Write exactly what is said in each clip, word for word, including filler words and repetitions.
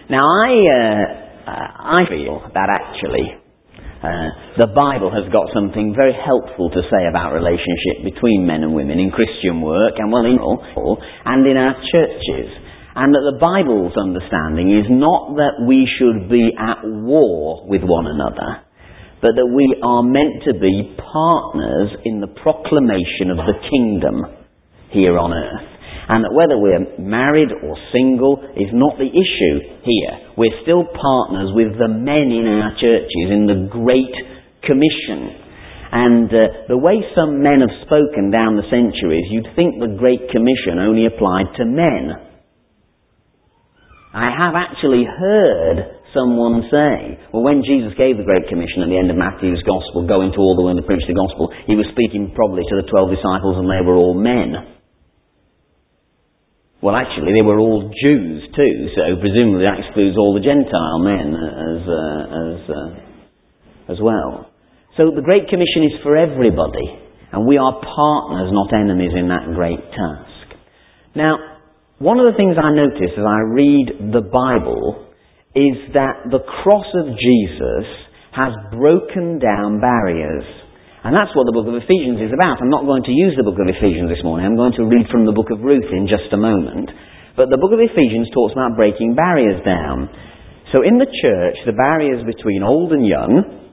Now, I, uh, I feel that actually uh, the Bible has got something very helpful to say about relationship between men and women in Christian work and, well, in all, and in our churches. And that the Bible's understanding is not that we should be at war with one another, but that we are meant to be partners in the proclamation of the kingdom here on earth. And that whether we're married or single is not the issue here. We're still partners with the men in our churches in the Great Commission. And uh, the way some men have spoken down the centuries, you'd think the Great Commission only applied to men. I have actually heard someone say, well, when Jesus gave the Great Commission at the end of Matthew's Gospel, go into all the world and preach the Gospel, he was speaking probably to the twelve disciples and they were all men. Well, actually, they were all Jews too, so presumably that excludes all the Gentile men as uh, as uh, as well. So the Great Commission is for everybody, and we are partners, not enemies, in that great task. Now, one of the things I notice as I read the Bible is that the cross of Jesus has broken down barriers. And that's what the book of Ephesians is about. I'm not going to use the book of Ephesians this morning. I'm going to read from the book of Ruth in just a moment. But the book of Ephesians talks about breaking barriers down. So in the church, the barriers between old and young,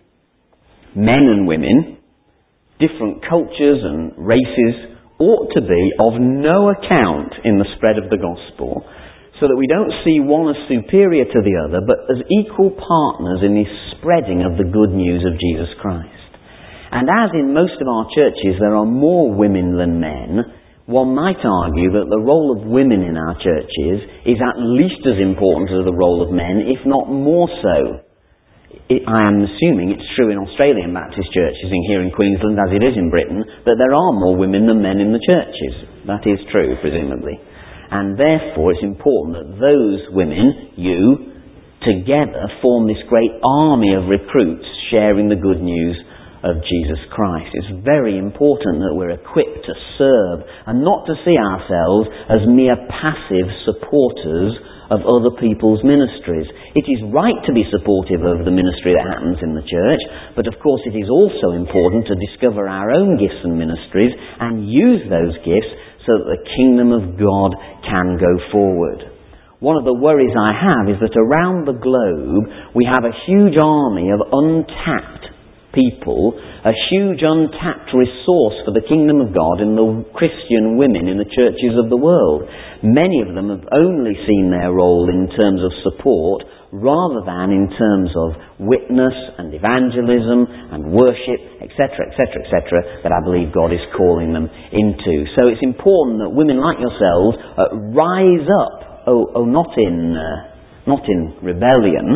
men and women, different cultures and races, ought to be of no account in the spread of the gospel, so that we don't see one as superior to the other, but as equal partners in the spreading of the good news of Jesus Christ. And as in most of our churches there are more women than men, one might argue that the role of women in our churches is at least as important as the role of men, if not more so. It, I am assuming it's true in Australian Baptist churches and here in Queensland as it is in Britain, that there are more women than men in the churches. That is true, presumably. And therefore it's important that those women, you, together form this great army of recruits sharing the good news of Jesus Christ. It's very important that we're equipped to serve and not to see ourselves as mere passive supporters of other people's ministries. It is right to be supportive of the ministry that happens in the church, but of course it is also important to discover our own gifts and ministries and use those gifts so that the kingdom of God can go forward. One of the worries I have is that around the globe we have a huge army of untapped people, a huge untapped resource for the kingdom of God in the Christian women in the churches of the world. Many of them have only seen their role in terms of support rather than in terms of witness and evangelism and worship, et cetera, et cetera, et cetera, that I believe God is calling them into. So it's important that women like yourselves uh, rise up, oh, oh not in uh, not in rebellion.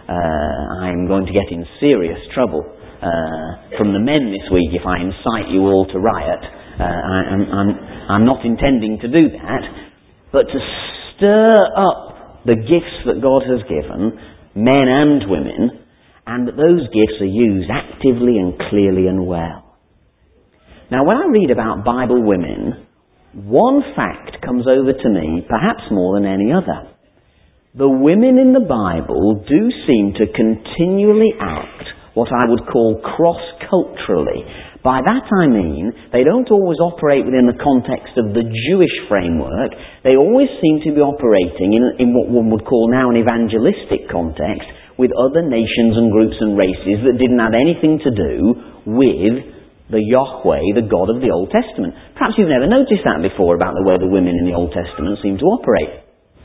Uh, I'm going to get in serious trouble Uh, from the men this week if I incite you all to riot. Uh, I, I'm, I'm, I'm not intending to do that, but to stir up the gifts that God has given, men and women, and that those gifts are used actively and clearly and well. Now, when I read about Bible women, one fact comes over to me, perhaps more than any other. The women in the Bible do seem to continually act what I would call cross-culturally. By that I mean, they don't always operate within the context of the Jewish framework. They always seem to be operating in, in what one would call now an evangelistic context with other nations and groups and races that didn't have anything to do with the Yahweh, the God of the Old Testament. Perhaps you've never noticed that before about the way the women in the Old Testament seem to operate.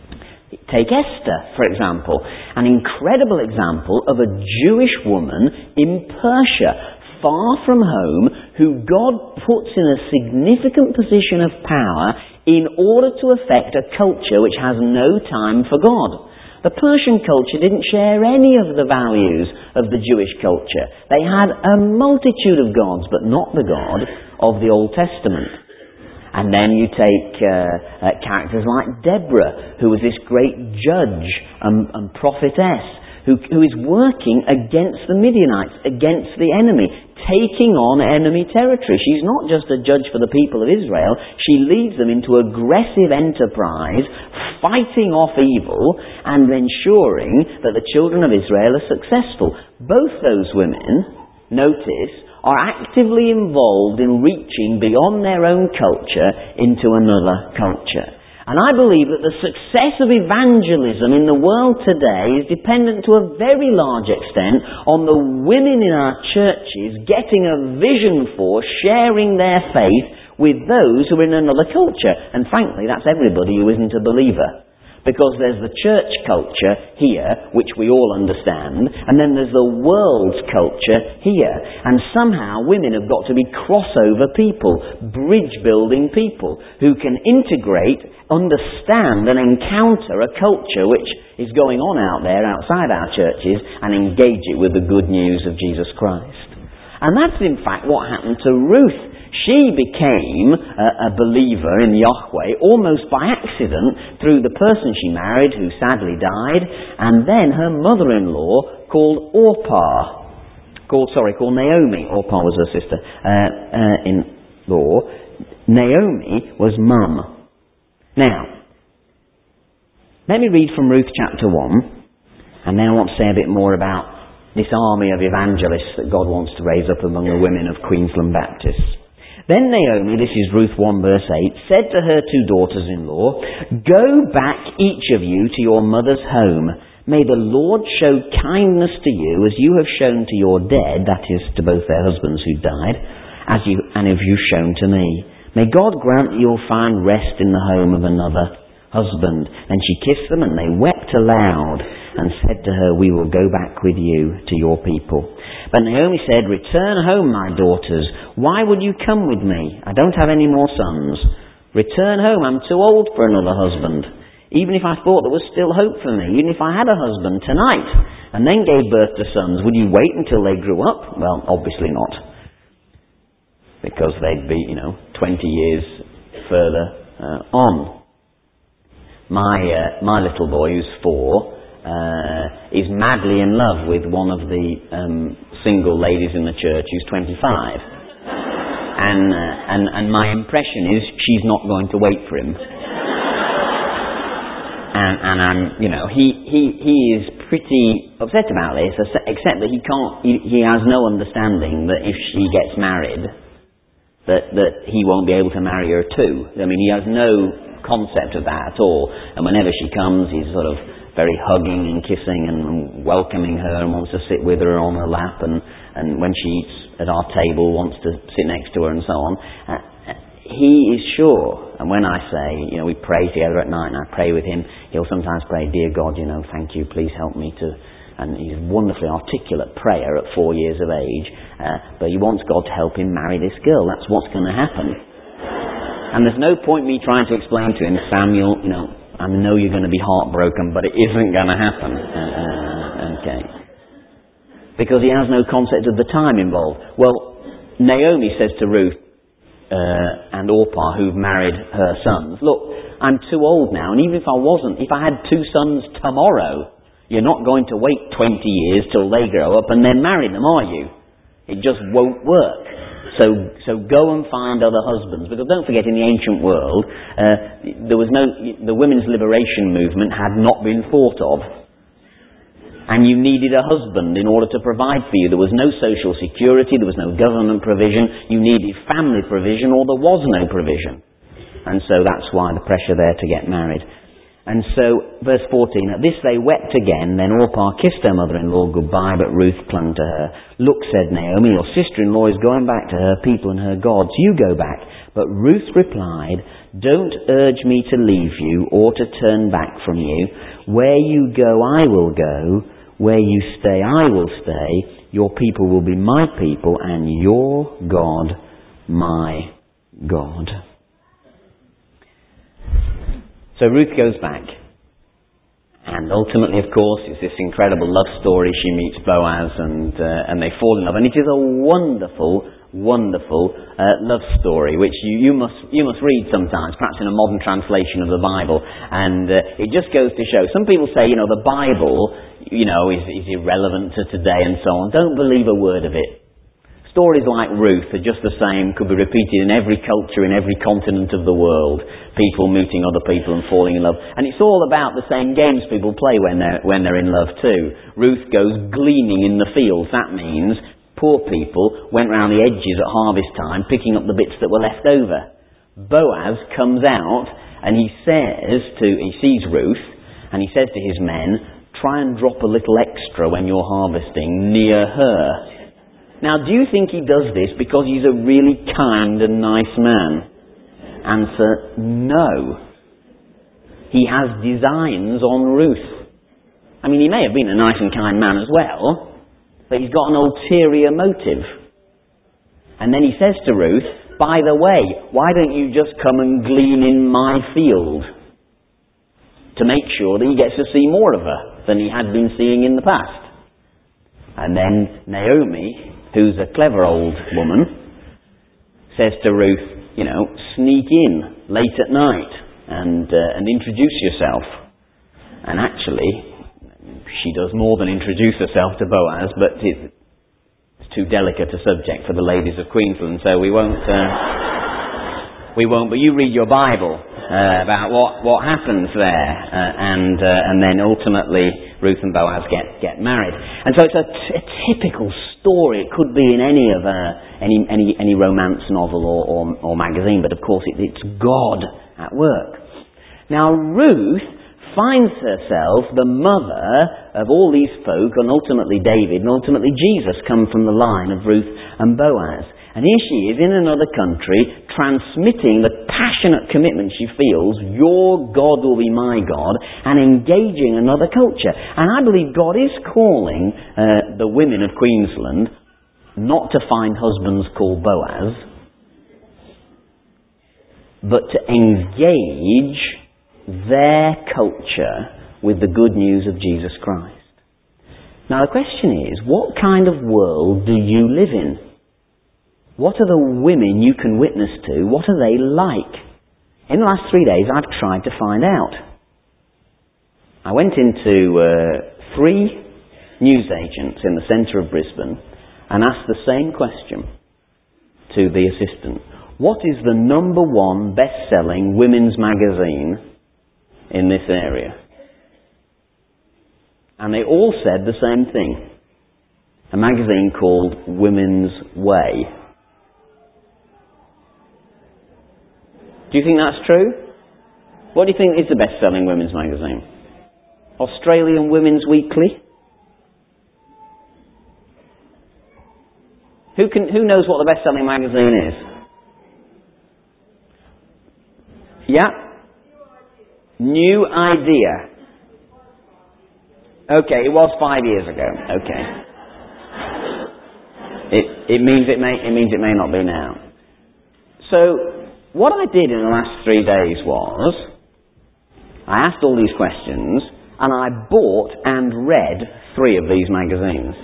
Take Esther, for example, an incredible example of a Jewish woman in Persia, far from home, who God puts in a significant position of power in order to affect a culture which has no time for God. The Persian culture didn't share any of the values of the Jewish culture. They had a multitude of gods, but not the God of the Old Testament. And then you take uh, uh, characters like Deborah, who was this great judge and, and prophetess, who, who is working against the Midianites, against the enemy, taking on enemy territory. She's not just a judge for the people of Israel. She leads them into aggressive enterprise, fighting off evil and ensuring that the children of Israel are successful. Both those women, notice, are actively involved in reaching beyond their own culture into another culture. And I believe that the success of evangelism in the world today is dependent to a very large extent on the women in our churches getting a vision for sharing their faith with those who are in another culture. And frankly, that's everybody who isn't a believer. Because there's the church culture here, which we all understand, and then there's the world's culture here. And somehow women have got to be crossover people, bridge-building people, who can integrate, understand and encounter a culture which is going on out there, outside our churches, and engage it with the good news of Jesus Christ. And that's in fact what happened to Ruth. She became a, a believer in Yahweh almost by accident through the person she married who sadly died, and then her mother-in-law called Orpah, called, sorry, called Naomi. Orpah was her sister, uh, uh, in law. Naomi was mum. Now, let me read from Ruth chapter one, and then I want to say a bit more about this army of evangelists that God wants to raise up among the women of Queensland Baptists. Then Naomi, this is Ruth one verse eight, said to her two daughters-in-law, "Go back each of you to your mother's home. May the Lord show kindness to you as you have shown to your dead," that is, to both their husbands who died, "as you and have you shown to me. May God grant that you'll find rest in the home of another husband." Then she kissed them, and they wept aloud and said to her, "We will go back with you to your people." But Naomi said, "Return home, my daughters. Why would you come with me? I don't have any more sons. Return home, I'm too old for another husband. Even if I thought there was still hope for me, even if I had a husband tonight, and then gave birth to sons, would you wait until they grew up?" Well, obviously not. Because they'd be, you know, twenty years further uh, on. My, uh, my little boy, who's four, Uh, is madly in love with one of the um, single ladies in the church who's twenty-five. And, uh, and and my impression is she's not going to wait for him. And, and I'm, you know, he, he, he is pretty upset about this, except that he can't, he, he has no understanding that if she gets married, that, that he won't be able to marry her too. I mean, he has no concept of that at all. And whenever she comes, he's sort of very hugging and kissing and welcoming her and wants to sit with her on her lap, and, and when she eats at our table wants to sit next to her and so on. Uh, he is sure, and when I say, you know, we pray together at night and I pray with him, he'll sometimes pray, "Dear God, you know, thank you, please help me to," and he's a wonderfully articulate prayer at four years of age, uh, but he wants God to help him marry this girl. That's what's going to happen. And there's no point me trying to explain to him, "Samuel, you know, I know you're going to be heartbroken, but it isn't going to happen." Uh, uh, okay. Because he has no concept of the time involved. Well, Naomi says to Ruth uh, and Orpah, who've married her sons, "Look, I'm too old now, and even if I wasn't, if I had two sons tomorrow, you're not going to wait twenty years till they grow up and then marry them, are you? It just won't work. So, so go and find other husbands." Because don't forget, in the ancient world, uh, there was no, the women's liberation movement had not been thought of. And you needed a husband in order to provide for you. There was no social security, there was no government provision, you needed family provision, or there was no provision. And so that's why the pressure there to get married. And so, verse fourteen, "At this they wept again. Then Orpah kissed her mother-in-law goodbye, but Ruth clung to her. 'Look,' said Naomi, 'your sister-in-law is going back to her people and her gods. You go back.' But Ruth replied, 'Don't urge me to leave you or to turn back from you. Where you go, I will go. Where you stay, I will stay. Your people will be my people, and your God, my God.'" So Ruth goes back, and And ultimately, of course, it's this incredible love story. She meets Boaz and uh, and they fall in love. And it is a wonderful, wonderful uh, love story, which you, you must you must read sometimes, perhaps in a modern translation of the Bible. And uh, it just goes to show. Some people say, you know, the Bible, you know, is, is irrelevant to today and so on. Don't believe a word of it. Stories like Ruth are just the same, could be repeated in every culture, in every continent of the world. People meeting other people and falling in love. And it's all about the same games people play when they're, when they're in love too. Ruth goes gleaning in the fields. That means poor people went round the edges at harvest time, picking up the bits that were left over. Boaz comes out and he says to, he sees Ruth, and he says to his men, try and drop a little extra when you're harvesting near her. Now, do you think he does this because he's a really kind and nice man? Answer, no. He has designs on Ruth. I mean, he may have been a nice and kind man as well, but he's got an ulterior motive. And then he says to Ruth, by the way, why don't you just come and glean in my field? To make sure that he gets to see more of her than he had been seeing in the past. And then Naomi, who's a clever old woman, says to Ruth, you know, sneak in late at night and uh, and introduce yourself. And actually, she does more than introduce herself to Boaz, but it's too delicate a subject for the ladies of Queensland, so we won't. Uh, we won't. But you read your Bible uh, about what what happens there, uh, and uh, and then ultimately Ruth and Boaz get, get married. And so it's a, t- a typical story. It could be in any of uh, any any any romance novel or, or, or magazine, but of course it, it's God at work. Now Ruth finds herself the mother of all these folk, and ultimately David, and ultimately Jesus come from the line of Ruth and Boaz. And here she is in another country, transmitting the passionate commitment she feels, your God will be my God, and engaging another culture. And I believe God is calling uh, the women of Queensland not to find husbands called Boaz, but to engage their culture with the good news of Jesus Christ. Now the question is, what kind of world do you live in? What are the women you can witness to? What are they like? In the last three days, I've tried to find out. I went into uh, three newsagents in the centre of Brisbane and asked the same question to the assistant. What is the number one best-selling women's magazine in this area? And they all said the same thing. A magazine called Women's Way. Do you think that's true? What do you think is the best-selling women's magazine? Australian Women's Weekly? Who can? Who knows what the best-selling magazine is? Yeah? New Idea. Okay, it was five years ago. Okay. It it means it may it means it may not be now. So what I did in the last three days was, I asked all these questions, and I bought and read three of these magazines.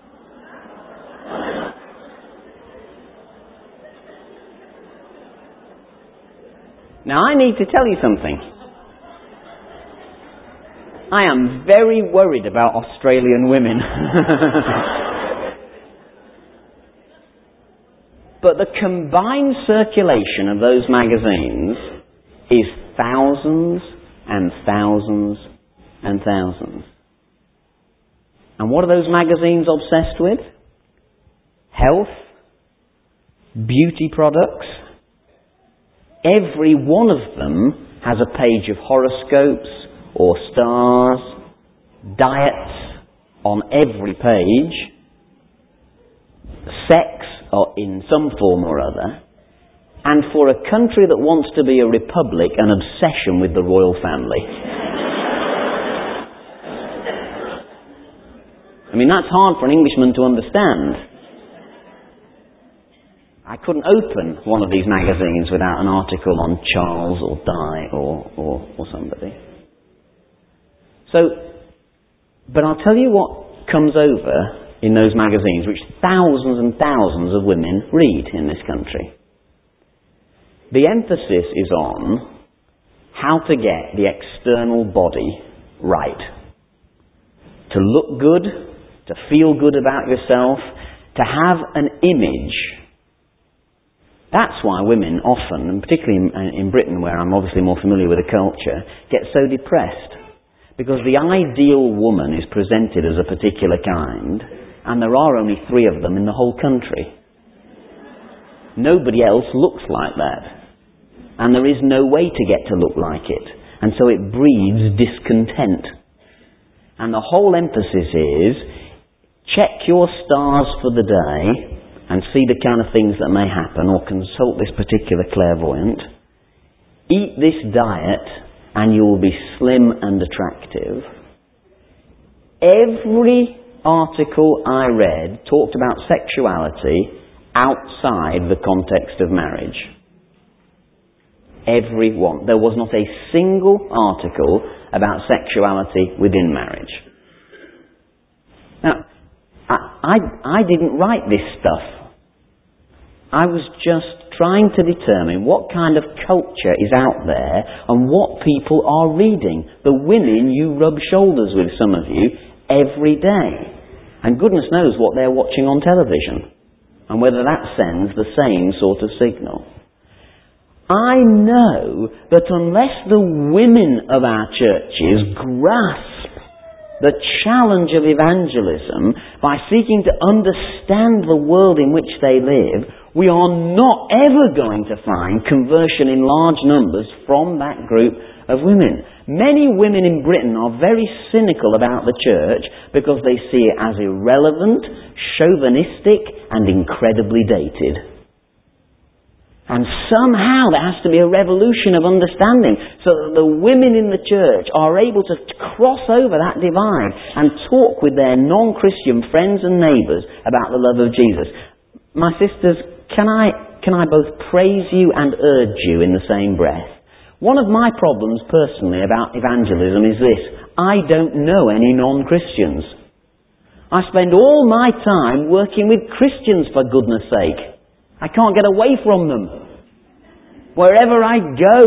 Now I need to tell you something. I am very worried about Australian women. But the combined circulation of those magazines is thousands and thousands and thousands. And what are those magazines obsessed with? Health, beauty products. Every one of them has a page of horoscopes or stars, diets on every page, sex or in some form or other, and for a country that wants to be a republic, an obsession with the royal family. I mean, that's hard for an Englishman to understand. I couldn't open one of these magazines without an article on Charles or Di or, or, or somebody. So, But I'll tell you what comes over in those magazines, which thousands and thousands of women read in this country. The emphasis is on how to get the external body right. To look good, to feel good about yourself, to have an image. That's why women often, and particularly in, in Britain, where I'm obviously more familiar with the culture, get so depressed. Because the ideal woman is presented as a particular kind, and there are only three of them in the whole country. Nobody else looks like that. And there is no way to get to look like it. And so it breeds discontent. And the whole emphasis is, check your stars for the day and see the kind of things that may happen, or consult this particular clairvoyant. Eat this diet and you will be slim and attractive. Every article I read talked about sexuality outside the context of marriage. Every one. There was not a single article about sexuality within marriage. Now, I, I, I didn't write this stuff. I was just trying to determine what kind of culture is out there and what people are reading. The women you rub shoulders with, some of you, every day. And goodness knows what they're watching on television. And whether that sends the same sort of signal. I know that unless the women of our churches grasp the challenge of evangelism by seeking to understand the world in which they live, we are not ever going to find conversion in large numbers from that group of women. Many women in Britain are very cynical about the church because they see it as irrelevant, chauvinistic, and incredibly dated. And somehow there has to be a revolution of understanding so that the women in the church are able to cross over that divide and talk with their non-Christian friends and neighbours about the love of Jesus. My sisters, can I, can I both praise you and urge you in the same breath? One of my problems personally about evangelism is this. I don't know any non-Christians. I spend all my time working with Christians, for goodness sake. I can't get away from them. Wherever I go,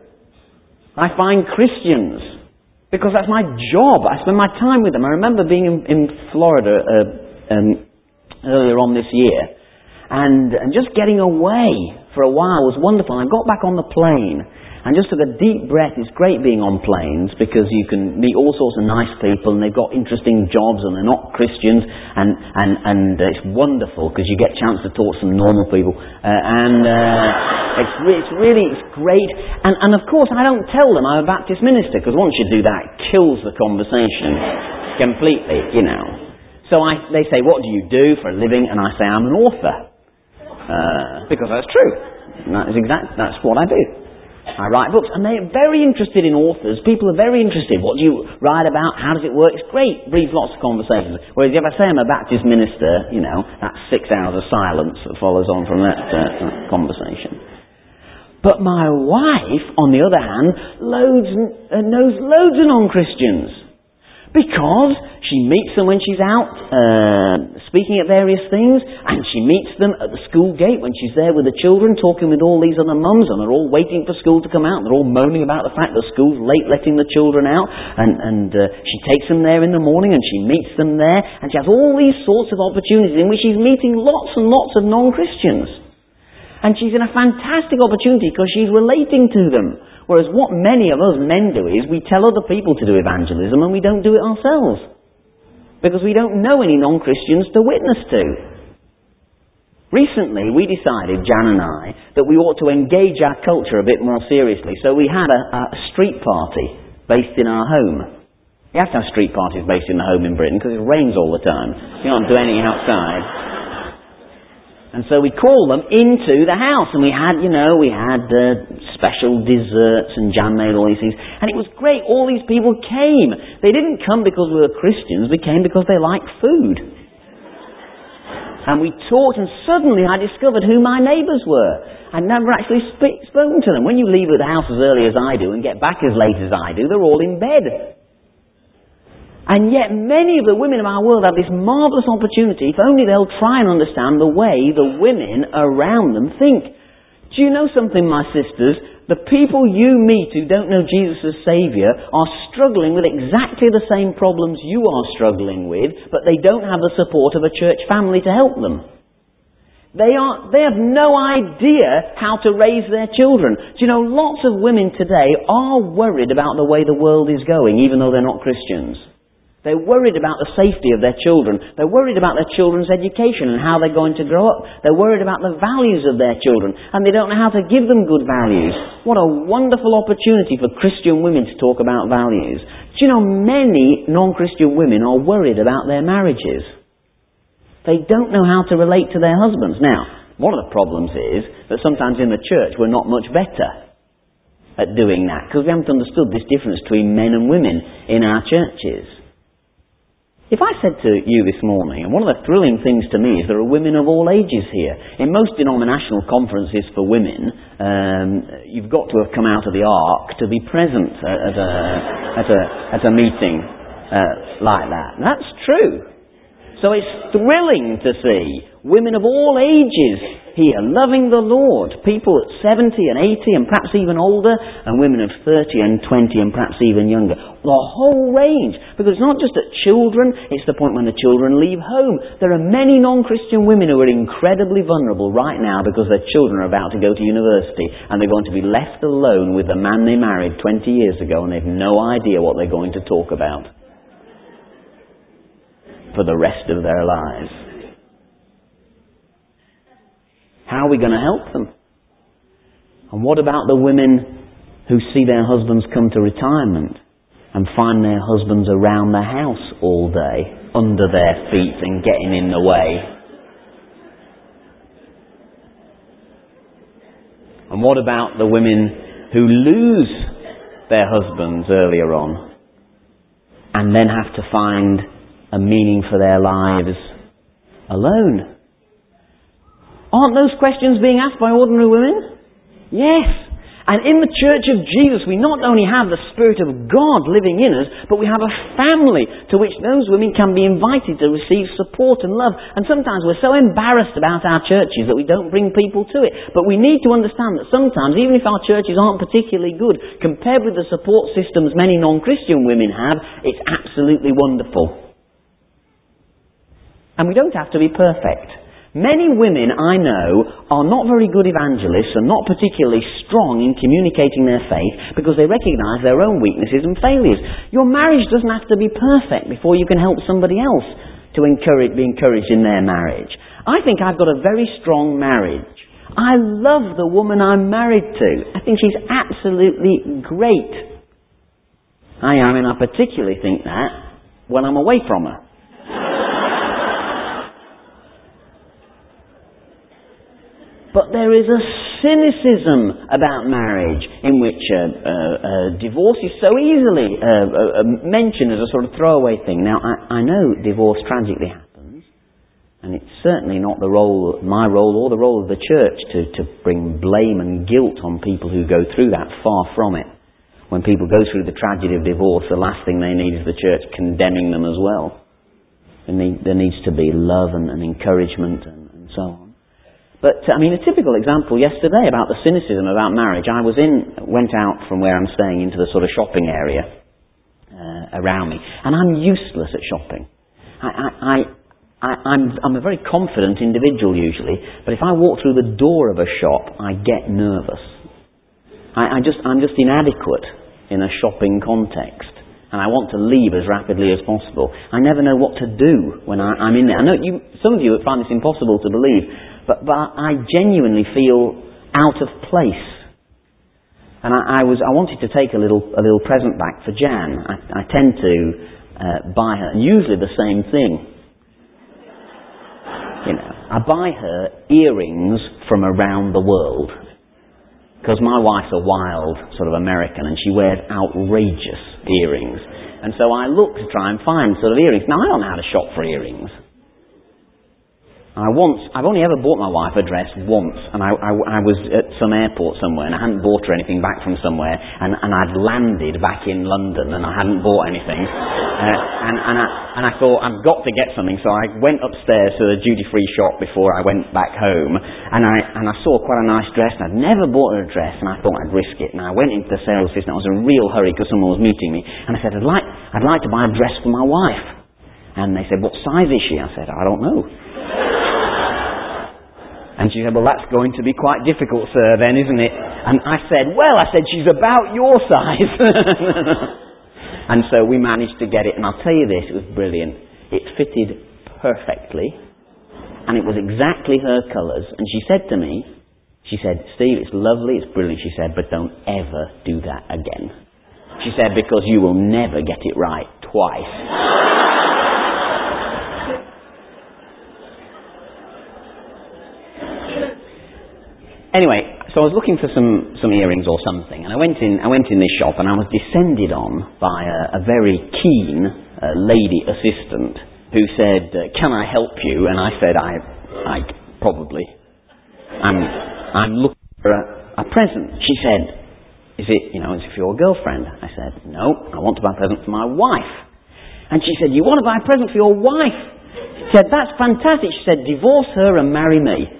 I find Christians. Because that's my job. I spend my time with them. I remember being in, in Florida uh, um, earlier on this year. And, and just getting away for a while was wonderful. I got back on the plane and just took a deep breath. It's great being on planes because you can meet all sorts of nice people and they've got interesting jobs and they're not Christians, and, and, and uh, it's wonderful because you get a chance to talk to some normal people. Uh, and uh, it's, re- it's really it's great. And, and of course I don't tell them I'm a Baptist minister, because once you do that it kills the conversation completely, you know. So I, they say, what do you do for a living? And I say, I'm an author. Uh, because that's true. And that is exact, that's what I do. I write books, and they're very interested in authors. People are very interested. What do you write about? How does it work? It's great. Breeds lots of conversations. Whereas if I say I'm a Baptist minister, you know, that's six hours of silence that follows on from that, uh, that conversation. But my wife, on the other hand, loads, uh, knows loads of non-Christians. Because she meets them when she's out uh, speaking at various things, and she meets them at the school gate when she's there with the children, talking with all these other mums, and they're all waiting for school to come out. They're all moaning about the fact that school's late letting the children out, and, and uh, she takes them there in the morning, and she meets them there, and she has all these sorts of opportunities in which she's meeting lots and lots of non-Christians. And she's in a fantastic opportunity because she's relating to them. Whereas what many of us men do is we tell other people to do evangelism and we don't do it ourselves. Because we don't know any non-Christians to witness to. Recently we decided, Jan and I, that we ought to engage our culture a bit more seriously. So we had a, a street party based in our home. You have to have street parties based in the home in Britain because it rains all the time. You can't do anything outside. And so we called them into the house, and we had, you know, we had uh, special desserts, and Jan made all these things, and it was great. All these people came. They didn't come because we were Christians, they came because they liked food. And we talked, and suddenly I discovered who my neighbours were. I'd never actually sp- spoken to them. When you leave the house as early as I do and get back as late as I do, they're all in bed. And yet many of the women of our world have this marvellous opportunity, if only they'll try and understand the way the women around them think. Do you know something, my sisters? The people you meet who don't know Jesus as Saviour are struggling with exactly the same problems you are struggling with, but they don't have the support of a church family to help them. They are, they have no idea how to raise their children. Do you know, lots of women today are worried about the way the world is going, even though they're not Christians. They're worried about the safety of their children. They're worried about their children's education and how they're going to grow up. They're worried about the values of their children, and they don't know how to give them good values. What a wonderful opportunity for Christian women to talk about values. Do you know, many non-Christian women are worried about their marriages. They don't know how to relate to their husbands. Now, one of the problems is that sometimes in the church we're not much better at doing that, because we haven't understood this difference between men and women in our churches. If I said to you this morning, and one of the thrilling things to me is there are women of all ages here. In most denominational conferences for women, um, you've got to have come out of the ark to be present at a, at a, at a meeting uh, like that. And that's true. So it's thrilling to see women of all ages here loving the Lord. People at seventy and eighty and perhaps even older, and women of thirty and twenty and perhaps even younger. The whole range. Because it's not just at children, it's the point when the children leave home. There are many non-Christian women who are incredibly vulnerable right now because their children are about to go to university and they're going to be left alone with the man they married twenty years ago, and they've no idea what they're going to talk about for the rest of their lives. How are we going to help them? And what about the women who see their husbands come to retirement and find their husbands around the house all day, under their feet and getting in the way? And what about the women who lose their husbands earlier on and then have to find a meaning for their lives alone? Aren't those questions being asked by ordinary women? Yes. And in the Church of Jesus, we not only have the Spirit of God living in us, but we have a family to which those women can be invited to receive support and love. And sometimes we're so embarrassed about our churches that we don't bring people to it. But we need to understand that sometimes, even if our churches aren't particularly good, compared with the support systems many non-Christian women have, it's absolutely wonderful. And we don't have to be perfect. Many women I know are not very good evangelists and not particularly strong in communicating their faith because they recognise their own weaknesses and failures. Your marriage doesn't have to be perfect before you can help somebody else to encourage, be encouraged in their marriage. I think I've got a very strong marriage. I love the woman I'm married to. I think she's absolutely great. I, I mean, I particularly think that when I'm away from her. But there is a cynicism about marriage in which uh, uh, uh, divorce is so easily uh, uh, mentioned as a sort of throwaway thing. Now, I, I know divorce tragically happens, and it's certainly not the role, my role or the role of the church to, to bring blame and guilt on people who go through that. Far from it. When people go through the tragedy of divorce, the last thing they need is the church condemning them as well. There, need, there needs to be love and, and encouragement and, and so on. But, I mean, a typical example yesterday about the cynicism about marriage. I was in, went out from where I'm staying into the sort of shopping area uh, around me. And I'm useless at shopping. I, I, I, I, I'm, I'm a very confident individual usually. But if I walk through the door of a shop, I get nervous. I, I just, I'm just inadequate in a shopping context. And I want to leave as rapidly as possible. I never know what to do when I, I'm in there. I know you, some of you would find this impossible to believe. But, but I genuinely feel out of place. And I, I was I wanted to take a little a little present back for Jan. I, I tend to uh, buy her, and usually the same thing. You know, I buy her earrings from around the world. Because my wife's a wild sort of American, and she wears outrageous earrings. And so I look to try and find sort of earrings. Now, I don't know how to shop for earrings. I once, I've only ever bought my wife a dress once, and I, I, I was at some airport somewhere, and I hadn't bought her anything back from somewhere, and, and I'd landed back in London, and I hadn't bought anything, and, and, I, and I thought, I've got to get something, so I went upstairs to the duty-free shop before I went back home, and I and I saw quite a nice dress, and I'd never bought her a dress, and I thought I'd risk it, and I went into the sales assistant. I was in a real hurry because someone was meeting me, and I said, I'd like, I'd like to buy a dress for my wife. And they said, what size is she? I said, I don't know. And she said, well, that's going to be quite difficult, sir, then, isn't it? And I said, well, I said, she's about your size. And so we managed to get it, and I'll tell you this, it was brilliant. It fitted perfectly, and it was exactly her colours. And she said to me, she said, Steve, it's lovely, it's brilliant, she said, but don't ever do that again. She said, because you will never get it right twice. Anyway, so I was looking for some, some earrings or something, and I went in I went in this shop, and I was descended on by a, a very keen uh, lady assistant who said, uh, can I help you? And I said, I, I probably. I'm, I'm looking for a, a present. She said, is it, you know, is it for your girlfriend? I said, no, I want to buy a present for my wife. And she said, you want to buy a present for your wife? She said, that's fantastic. She said, divorce her and marry me.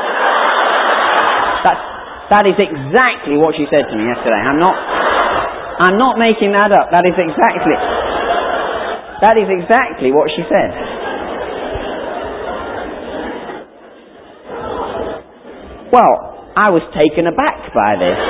That, that is exactly what she said to me yesterday. I'm not, I'm not making that up. That is exactly, that is exactly what she said. Well, I was taken aback by this.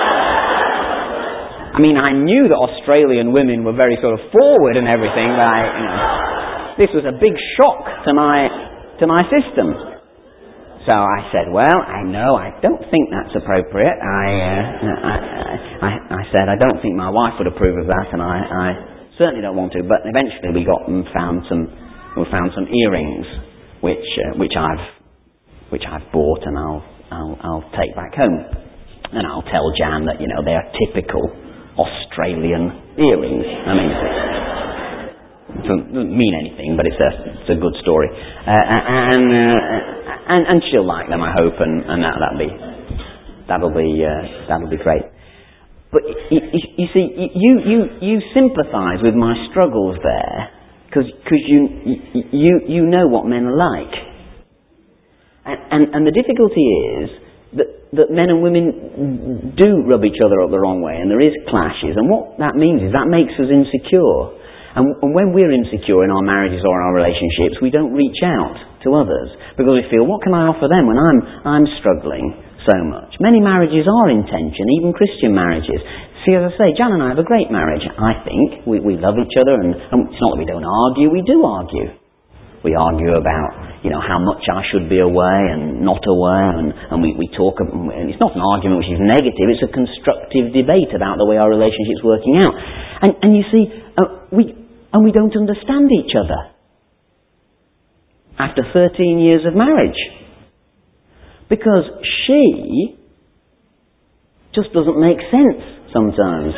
I mean, I knew that Australian women were very sort of forward and everything, but I, you know, this was a big shock to my, to my system. So I said, well, I know, I don't think that's appropriate. I, uh, I, I, I said, I don't think my wife would approve of that, and I, I certainly don't want to. But eventually we got and found some, we found some earrings, which, uh, which I've, which I've bought, and I'll, I'll, I'll take back home, and I'll tell Jan that, you know, they are typical Australian earrings. I mean, it doesn't mean anything, but it's a, it's a good story, uh, and. Uh, And, and she'll like them, I hope, and, and that, that'll be that'll be uh, that'll be great. But you, you, you see, you you you sympathise with my struggles there, because you you you know what men are like, and, and and the difficulty is that that men and women do rub each other up the wrong way, and there is clashes, and what that means is that makes us insecure. And, and when we're insecure in our marriages or our relationships, we don't reach out to others because we feel, what can I offer them when I'm I'm struggling so much? Many marriages are in tension, even Christian marriages. See, as I say, Jan and I have a great marriage, I think. We, we love each other, and, and it's not that we don't argue, we do argue. We argue about, you know, how much I should be away and not away, and, and we, we talk, and it's not an argument which is negative, it's a constructive debate about the way our relationship's working out. And, and you see, uh, we... And we don't understand each other after thirteen years of marriage. Because she just doesn't make sense sometimes.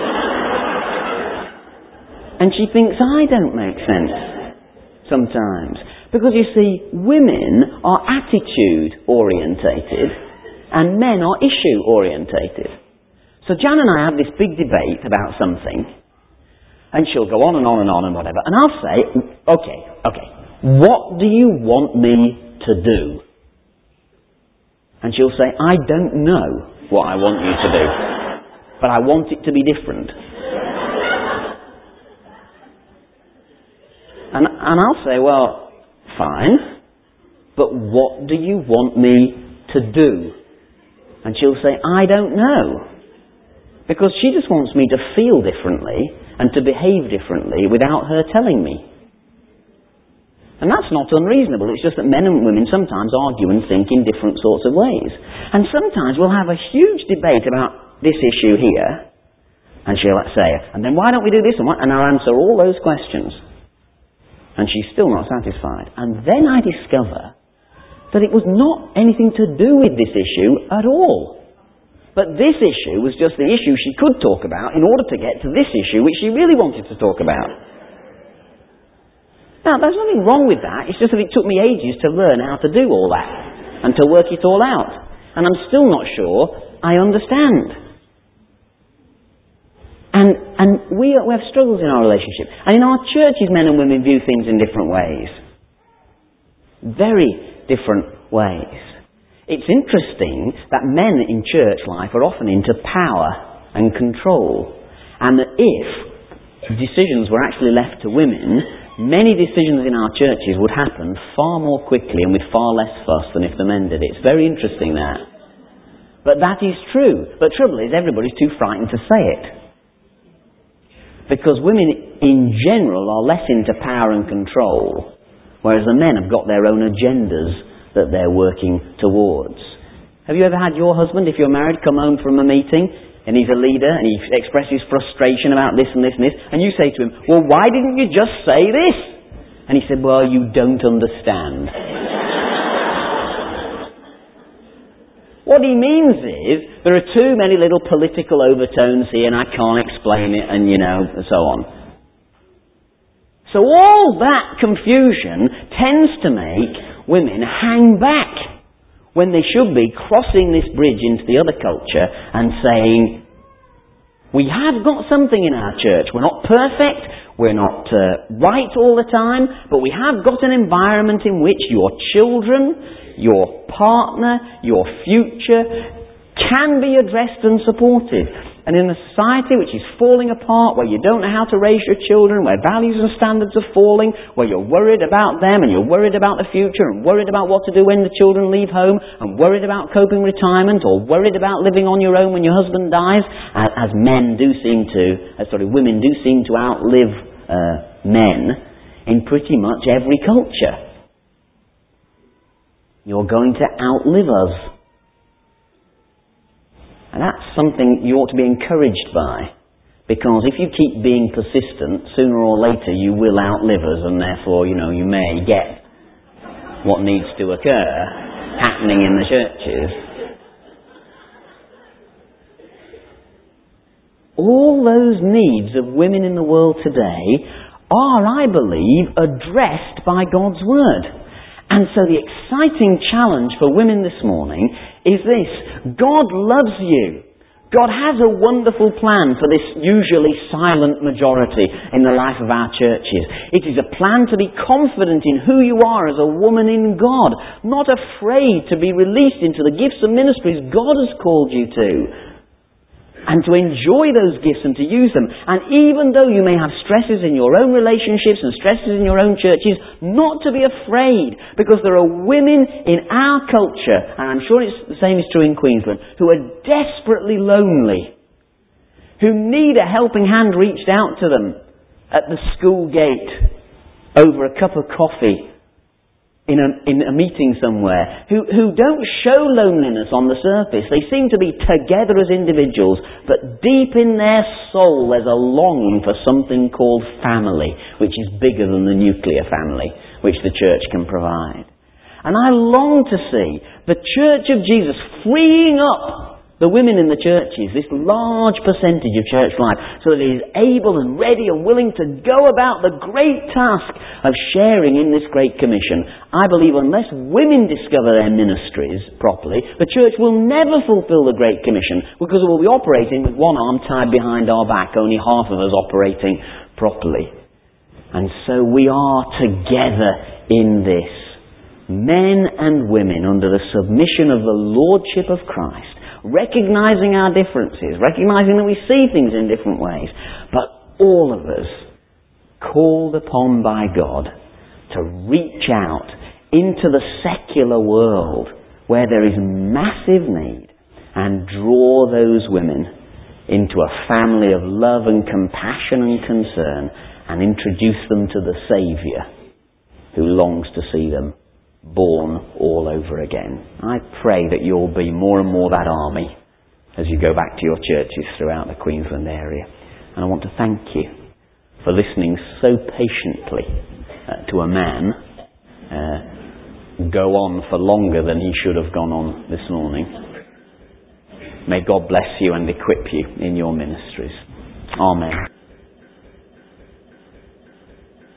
And she thinks I don't make sense sometimes. Because you see, women are attitude orientated and men are issue orientated. So Jan and I have this big debate about something. And she'll go on and on and on and whatever. And I'll say, okay, okay, what do you want me to do? And she'll say, I don't know what I want you to do, but I want it to be different. And, and I'll say, well, fine, but what do you want me to do? And she'll say, I don't know. Because she just wants me to feel differently and to behave differently without her telling me. And that's not unreasonable. It's just that men and women sometimes argue and think in different sorts of ways. And sometimes we'll have a huge debate about this issue here, and she'll say, and then why don't we do this and what? And I'll answer all those questions. And she's still not satisfied. And then I discover that it was not anything to do with this issue at all. But this issue was just the issue she could talk about in order to get to this issue which she really wanted to talk about. Now, there's nothing wrong with that. It's just that it took me ages to learn how to do all that and to work it all out. And I'm still not sure I understand. And, and we, we have struggles in our relationship. And in our churches, men and women view things in different ways. Very different ways. It's interesting that men in church life are often into power and control. And that if decisions were actually left to women, many decisions in our churches would happen far more quickly and with far less fuss than if the men did it. It's very interesting that. But that is true. But trouble is, everybody's too frightened to say it. Because women in general are less into power and control, whereas the men have got their own agendas that they're working towards. Have you ever had your husband, if you're married, come home from a meeting and he's a leader and he expresses frustration about this and this and this, and you say to him, well, why didn't you just say this? And he said, well, you don't understand. What he means is, there are too many little political overtones here and I can't explain it, and you know, and so on. So all that confusion tends to make women hang back when they should be crossing this bridge into the other culture and saying, we have got something in our church. We're not perfect, we're not uh, right all the time, but we have got an environment in which your children, your partner, your future can be addressed and supported. And in a society which is falling apart, where you don't know how to raise your children, where values and standards are falling, where you're worried about them and you're worried about the future and worried about what to do when the children leave home and worried about coping retirement or worried about living on your own when your husband dies, as men do seem to, as sorry, women do seem to outlive uh, men in pretty much every culture. You're going to outlive us. And that's something you ought to be encouraged by. Because if you keep being persistent, sooner or later you will outlive us, and therefore, you know, you may get what needs to occur happening in the churches. All those needs of women in the world today are, I believe, addressed by God's Word. And so the exciting challenge for women this morning is this. God loves you. God has a wonderful plan for this usually silent majority in the life of our churches. It is a plan to be confident in who you are as a woman in God, not afraid to be released into the gifts and ministries God has called you to, and to enjoy those gifts and to use them. And even though you may have stresses in your own relationships and stresses in your own churches, not to be afraid, because there are women in our culture, and I'm sure it's the same is true in Queensland, who are desperately lonely, who need a helping hand reached out to them at the school gate over a cup of coffee in a, in a meeting somewhere, who, who don't show loneliness on the surface. They seem to be together as individuals, but deep in their soul there's a longing for something called family, which is bigger than the nuclear family, which the church can provide. And I long to see the Church of Jesus freeing up the women in the churches, this large percentage of church life, so that it is able and ready and willing to go about the great task of sharing in this Great Commission. I believe unless women discover their ministries properly, the church will never fulfill the Great Commission, because it will be operating with one arm tied behind our back, only half of us operating properly. And so we are together in this, men and women under the submission of the Lordship of Christ, recognizing our differences, recognizing that we see things in different ways, but all of us called upon by God to reach out into the secular world where there is massive need and draw those women into a family of love and compassion and concern, and introduce them to the Saviour who longs to see them born all over again. I pray that you'll be more and more that army as you go back to your churches throughout the Queensland area. And I want to thank you for listening so patiently uh, to a man uh, go on for longer than he should have gone on this morning. May God bless you and equip you in your ministries. Amen.